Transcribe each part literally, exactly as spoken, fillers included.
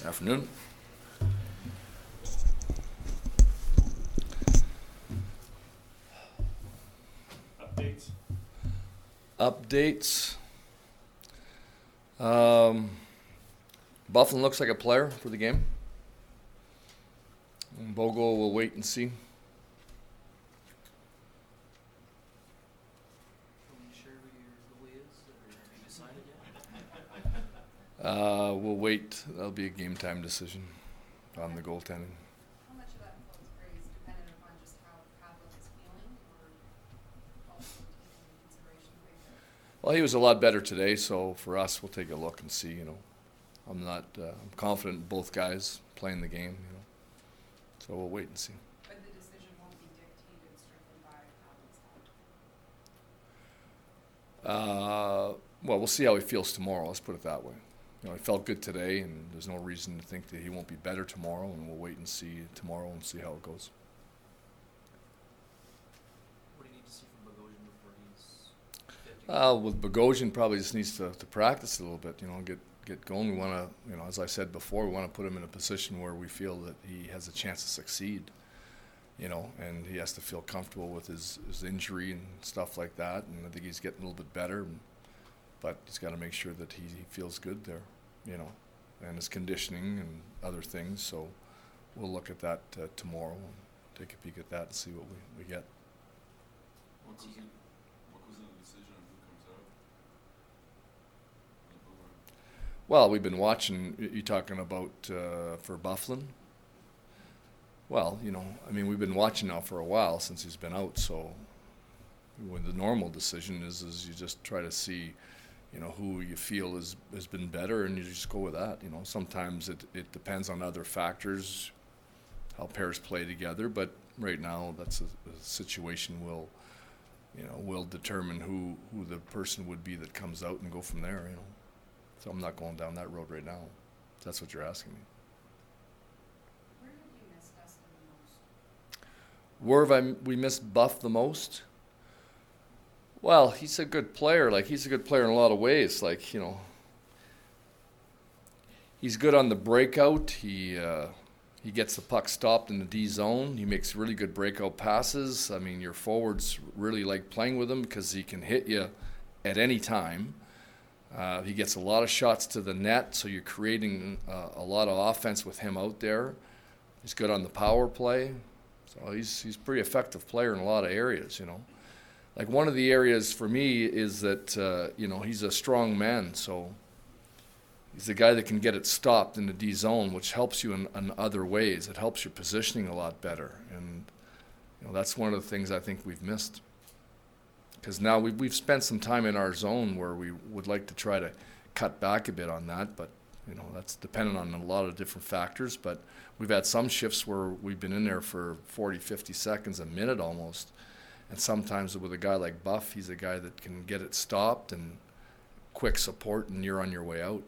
Afternoon. Updates. Updates. Um, Bufflin looks like a player for the game. And Bogle will wait and see. Are we sure who your goalie is, or have you decided yet? Uh, we'll wait. That'll be a game time decision on the goaltending. How much of that Phil's praise depended upon just how Pavlik is feeling, or also taking into consideration the way that Well, he was a lot better today, so for us, we'll take a look and see. You know, I'm not. Uh, I'm confident in both guys playing the game. You know, so we'll wait and see. but the decision won't be dictated strictly by Pavlik's thought? Uh, well, we'll see how he feels tomorrow. Let's put it that way. You know, he felt good today, and there's no reason to think that he won't be better tomorrow. And we'll wait and see tomorrow and see how it goes. What do you need to see from Bogosian before he's fit to Uh, with Bogosian, probably just needs to, to practice a little bit. You know, get get going. We want to, you know, as I said before, we want to put him in a position where we feel that he has a chance to succeed. You know, and he has to feel comfortable with his, his injury and stuff like that. And I think he's getting a little bit better, but he's got to make sure that he, he feels good there. You know, and his conditioning and other things. So we'll look at that uh, tomorrow and take a peek at that and see what we, we get. What goes in, what goes in the decision on who comes out? On the program? Well, we've been watching. You talking about uh, for Bufflin? Well, you know, I mean, we've been watching now for a while since he's been out. So, when the normal decision is, is you just try to see, you know, who you feel has has been better, and you just go with that. You know, sometimes it it depends on other factors, how pairs play together. But right now, that's a, a situation will, you know, will determine who who the person would be that comes out and go from there. You know. So I'm not going down that road right now. If that's what you're asking me. Where did you miss Dustin the most? Where have I m- we missed Buff the most? Well, he's a good player. Like, he's a good player in a lot of ways. Like, you know, he's good on the breakout. He uh, he gets the puck stopped in the D zone. He makes really good breakout passes. I mean, your forwards really like playing with him because he can hit you at any time. Uh, he gets a lot of shots to the net, so you're creating uh, a lot of offense with him out there. He's good on the power play. So he's he's a pretty effective player in a lot of areas, you know. Like, one of the areas for me is that, uh, you know, he's a strong man, so he's the guy that can get it stopped in the D zone, which helps you in, in other ways. It helps your positioning a lot better. And, you know, that's one of the things I think we've missed. Because now we've, we've spent some time in our zone where we would like to try to cut back a bit on that, but, you know, that's dependent on a lot of different factors. But we've had some shifts where we've been in there for forty, fifty seconds, a minute almost. And sometimes with a guy like Buff, he's a guy that can get it stopped and quick support, and you're on your way out.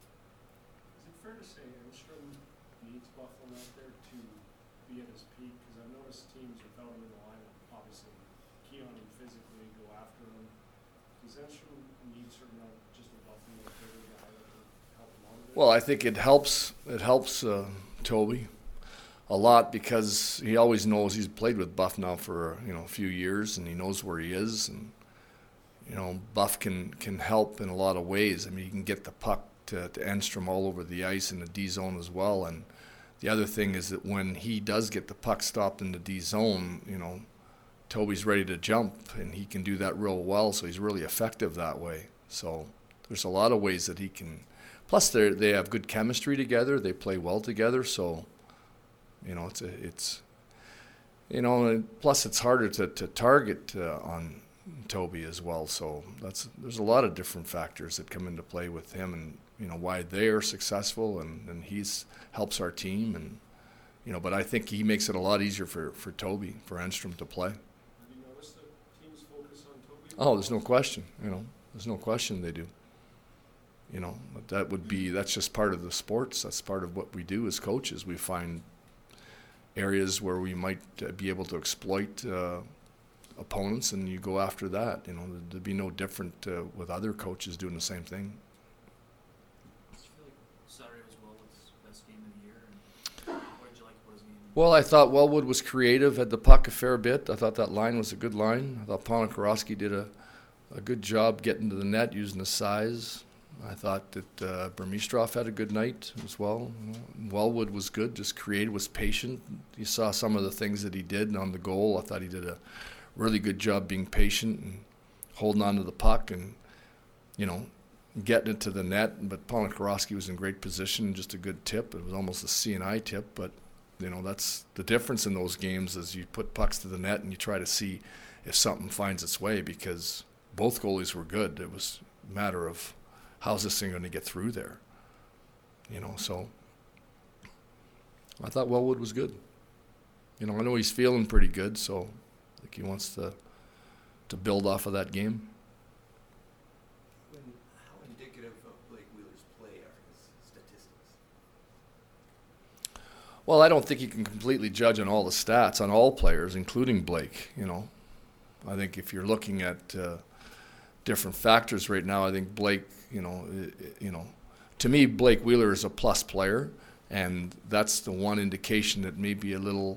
Is it fair to say Enstrom needs Buffalo out there to be at his peak? Because I've noticed teams without him in the lineup, obviously, key on him physically, go after him. Does Enstrom need certain amount, just a Buffalo out there, a guy that can help him out a bit? Well, I think it helps. It helps uh, Toby a lot because he always knows he's played with Buff now for you know a few years, and he knows where he is. And you know, Buff can can help in a lot of ways. I mean, he can get the puck to, to Enstrom all over the ice in the D zone as well. And the other thing is that when he does get the puck stopped in the D zone, you know, Toby's ready to jump, and he can do that real well. So he's really effective that way. So there's a lot of ways that he can. Plus, they they have good chemistry together. They play well together. So. You know, it's a, it's, you know, and plus it's harder to, to target uh, on Toby as well. So that's there's a lot of different factors that come into play with him, and you know why they are successful, and and he's helps our team, and you know. But I think he makes it a lot easier for, for Toby, for Enstrom to play. Have you noticed the team's focus on Toby? Oh, there's no question. You know, there's no question they do. You know, but that would be that's just part of the sports. That's part of what we do as coaches. We find areas where we might uh, be able to exploit uh, opponents, and you go after that. You know, there'd be no different uh, with other coaches doing the same thing. I just feel like Saturday was well with best game of the year? And what did you like about his game? Well, I thought Wellwood was creative, had the puck a fair bit. I thought that line was a good line. I thought Ponikarovsky did a, a good job getting to the net using his size. I thought that uh, Burmistrov had a good night as well. You know. Wellwood was good, just creative, was patient. You saw some of the things that he did on the goal. I thought he did a really good job being patient and holding on to the puck and, you know, getting it to the net. But Ponikarovsky was in great position, just a good tip. It was almost a C and I tip, but, you know, that's the difference in those games is you put pucks to the net and you try to see if something finds its way because both goalies were good. It was a matter of how's this thing going to get through there? You know, so I thought Wellwood was good. You know, I know he's feeling pretty good, so I think he wants to to build off of that game. When, how indicative of Blake Wheeler's play are his statistics? Well, I don't think you can completely judge on all the stats on all players, including Blake. You know, I think if you're looking at uh, different factors right now, I think Blake, you know, you know, to me, Blake Wheeler is a plus player, and that's the one indication that may be a little,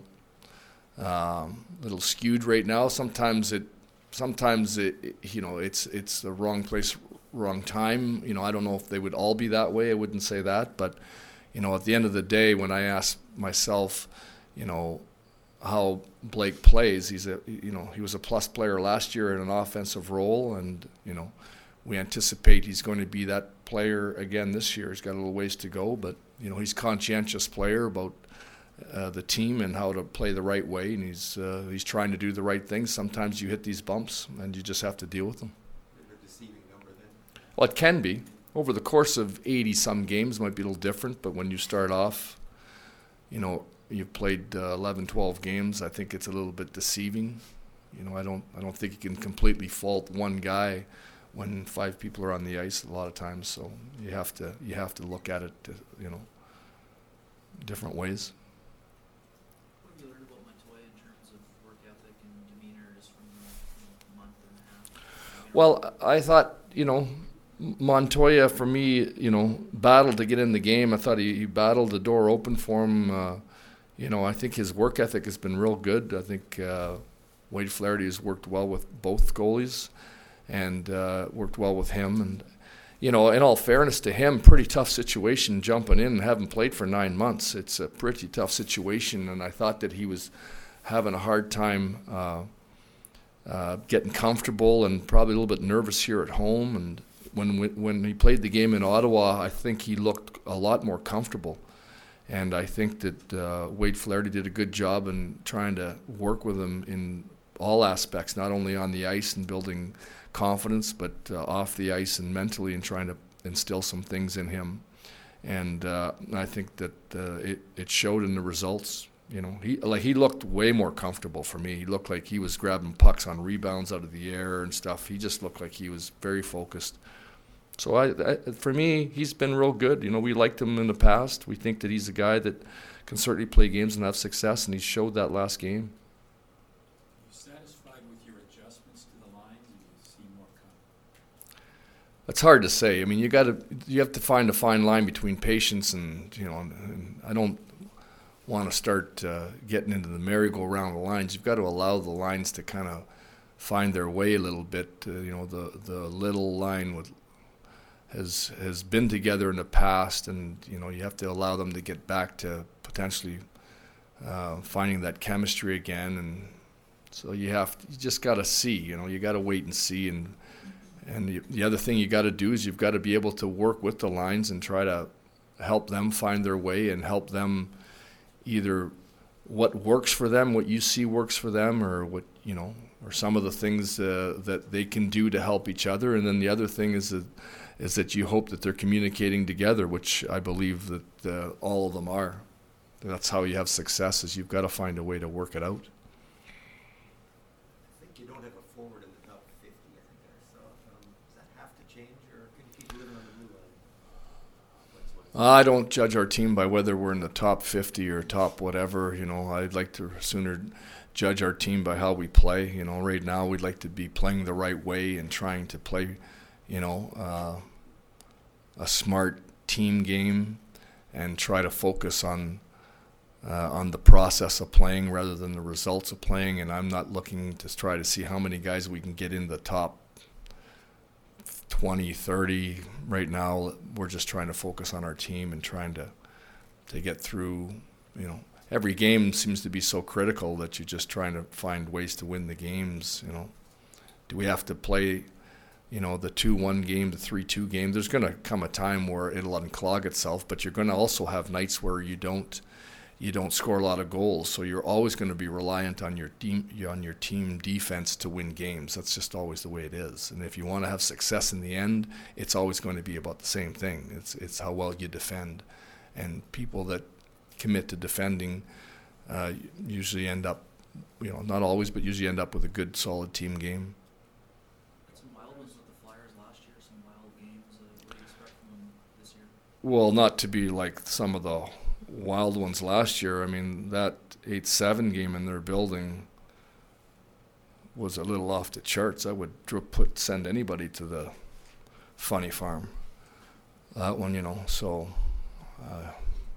um, little skewed right now. Sometimes it, sometimes it, it, you know, it's it's the wrong place, wrong time. You know, I don't know if they would all be that way. I wouldn't say that, but you know, at the end of the day, when I ask myself, you know, how Blake plays, he's a, you know, he was a plus player last year in an offensive role, and you know, we anticipate he's going to be that player again this year. He's got a little ways to go, but you know, he's a conscientious player about uh, the team and how to play the right way, and he's uh, he's trying to do the right things. Sometimes you hit these bumps, and you just have to deal with them. A deceiving number then? Well, it can be. Over the course of eighty-some games, might be a little different, but when you start off, you know, you've played uh, eleven, twelve games, I think it's a little bit deceiving. You know, I don't I don't think you can completely fault one guy when five people are on the ice a lot of times. So you have to you have to look at it, uh, you know, different ways. What have you learned about Montoya in terms of work ethic and demeanor just from the you know, month and a half? Well, I thought, you know, Montoya, for me, you know, battled to get in the game. I thought he, he battled the door open for him. Uh, you know, I think his work ethic has been real good. I think uh, Wade Flaherty has worked well with both goalies and uh, worked well with him. And, you know, in all fairness to him, pretty tough situation jumping in and having played for nine months. It's a pretty tough situation, and I thought that he was having a hard time uh, uh, getting comfortable and probably a little bit nervous here at home. And When when he played the game in Ottawa, I think he looked a lot more comfortable. And I think that uh, Wade Flaherty did a good job in trying to work with him in all aspects, not only on the ice and building confidence, but uh, off the ice and mentally, and trying to instill some things in him. And uh, I think that uh, it, it showed in the results. You know, he like he looked way more comfortable for me. He looked like he was grabbing pucks on rebounds out of the air and stuff. He just looked like he was very focused. So I, I, for me, he's been real good. You know, we liked him in the past. We think that he's a guy that can certainly play games and have success, and he showed that last game. Are you satisfied with your adjustments to the lines, or do you see more coming? It's hard to say. I mean, you got to you have to find a fine line between patience and, you know, and, and I don't want to start uh, getting into the merry-go-round of lines. You've got to allow the lines to kind of find their way a little bit. Uh, you know, the the little line with has has been together in the past, and you know, you have to allow them to get back to potentially uh, finding that chemistry again. And so you have you just got to see, you know, you got to wait and see. And and the, the other thing you got to do is you've got to be able to work with the lines and try to help them find their way and help them either what works for them, what you see works for them, or what, you know, or some of the things uh, that they can do to help each other. And then the other thing is that is that you hope that they're communicating together, which I believe that uh, all of them are. That's how you have success, is you've got to find a way to work it out. I think you don't have a forward in the top fifty, I think I saw. Um, does that have to change, or can you keep living on the blue line? What's, what's I don't judge our team by whether we're in the top fifty or top whatever. You know, I'd like to sooner judge our team by how we play. You know, right now we'd like to be playing the right way and trying to play, you know, uh, a smart team game, and try to focus on uh, on the process of playing rather than the results of playing. And I'm not looking to try to see how many guys we can get in the top twenty, thirty. Right now, we're just trying to focus on our team and trying to to get through, you know, every game seems to be so critical that you're just trying to find ways to win the games, you know. Do we have to play, you know, the two one game, the three two game? There's going to come a time where it'll unclog itself, but you're going to also have nights where you don't you don't score a lot of goals, so you're always going to be reliant on your team on your team defense to win games. That's just always the way it is. And if you want to have success in the end, it's always going to be about the same thing. It's it's how well you defend. And people that commit to defending uh, usually end up, you know, not always, but usually end up with a good, solid team game. Some wild ones with the Flyers last year, some wild games. Uh, what do you expect from them this year? Well, not to be like some of the wild ones last year. I mean, that eight seven game in their building was a little off the charts. I would dr- put send anybody to the funny farm. That one, you know, so... Uh,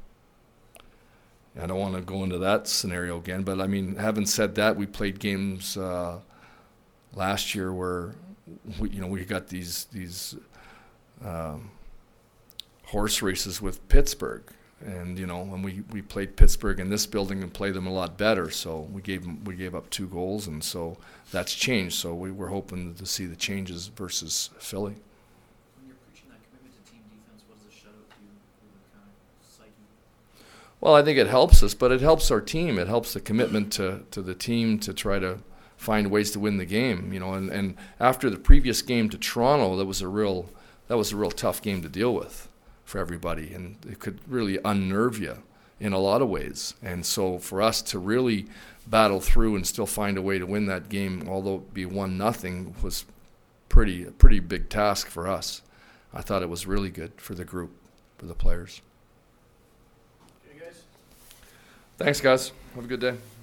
I don't want to go into that scenario again, but I mean, having said that, we played games uh, last year where we, you know, we got these these um, horse races with Pittsburgh, and you know, when we, we played Pittsburgh in this building and played them a lot better, so we gave them, we gave up two goals, and so that's changed. So we were hoping to see the changes versus Philly. When you're preaching that commitment to team defense, what does a shutout do for the kind of psyche? Well, I think it helps us, but it helps our team. It helps the commitment to, to the team to try to find ways to win the game. You know, and, and after the previous game to Toronto, that was a real that was a real tough game to deal with for everybody, and it could really unnerve you in a lot of ways. And so for us to really battle through and still find a way to win that game, although it be one nothing, was pretty a pretty big task for us. I thought it was really good for the group, for the players. Okay, guys? Thanks, guys. Have a good day.